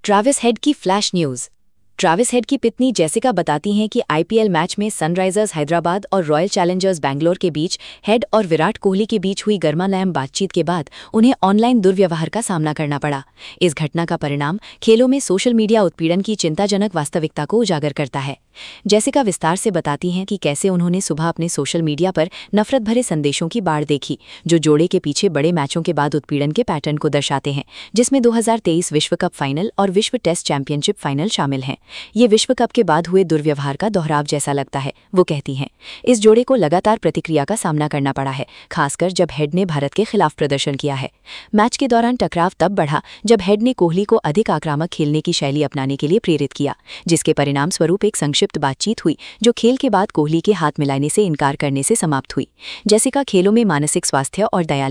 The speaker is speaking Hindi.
ट्रैविस हेड की फ्लैश न्यूज़। ट्रैविस हेड की पत्नी जेसिका बताती हैं कि आईपीएल मैच में सनराइजर्स हैदराबाद और रॉयल चैलेंजर्स बैंगलोर के बीच हेड और विराट कोहली के बीच हुई गर्मागर्म बातचीत के बाद उन्हें ऑनलाइन दुर्व्यवहार का सामना करना पड़ा। इस घटना का परिणाम खेलों में सोशल मीडिया उत्पीड़न की चिंताजनक वास्तविकता को उजागर करता है। जेसिका विस्तार से बताती हैं कि कैसे उन्होंने सुबह अपने सोशल मीडिया पर नफरत भरे संदेशों की बाढ़ देखी, जो जोड़े के पीछे बड़े मैचों के बाद उत्पीड़न के पैटर्न को दर्शाते हैं, जिसमें 2023 विश्व कप फाइनल और विश्व टेस्ट चैंपियनशिप फाइनल शामिल हैं। ये विश्व कप के बाद हुए दुर्व्यवहार का दोहराव जैसा लगता है, वो कहती हैं। इस जोड़े को लगातार प्रतिक्रिया का सामना करना पड़ा है, खासकर जब हेड ने भारत के खिलाफ प्रदर्शन किया है। मैच के दौरान टकराव तब बढ़ा जब हेड ने कोहली को अधिक आक्रामक खेलने की शैली अपनाने के लिए प्रेरित किया, जिसके परिणाम स्वरूप एक संक्षिप्त बातचीत हुई जो खेल के बाद कोहली के हाथ मिलाने से इनकार करने से समाप्त हुई। जेसिका खेलों में मानसिक स्वास्थ्य और दया